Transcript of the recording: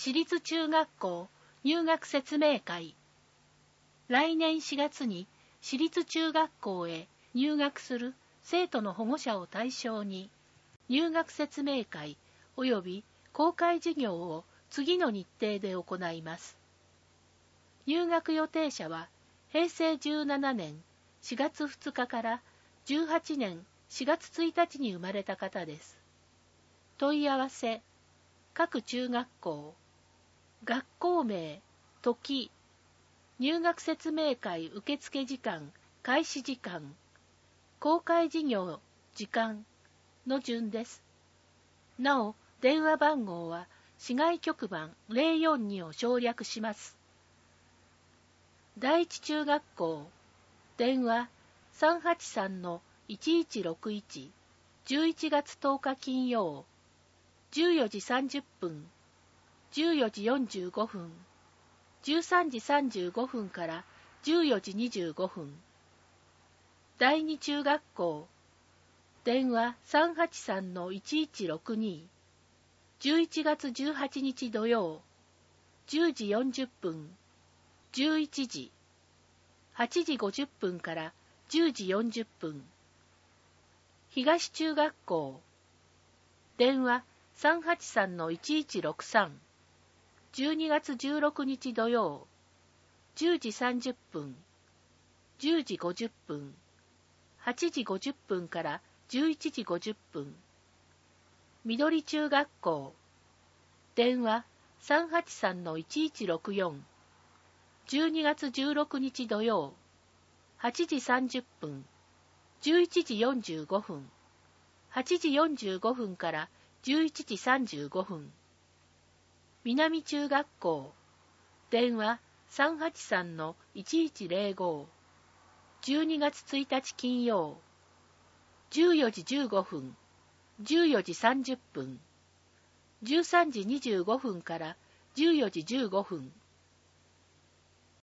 私立中学校入学説明会。来年4月に私立中学校へ入学する生徒の保護者を対象に、入学説明会及び公開授業を次の日程で行います。入学予定者は、平成17年4月2日から18年4月1日に生まれた方です。問い合わせ、各中学校、学校名、時、入学説明会受付時間、開始時間、公開授業、時間の順です。なお、電話番号は市外局番042を省略します。第一中学校、電話383-1161、11月10日金曜、14時30分、14時45分、13時35分から14時25分。第二中学校、電話383-1162、11月18日土曜、10時40分、11時、8時50分から10時40分。東中学校、電話383-1163、12月16日土曜、10時30分、10時50分、8時50分から11時50分。緑中学校、電話383-1164、12月16日土曜、8時30分、11時45分、8時45分から11時35分。南中学校、電話383-1105、12月1日金曜、14時15分、14時30分、13時25分から14時15分。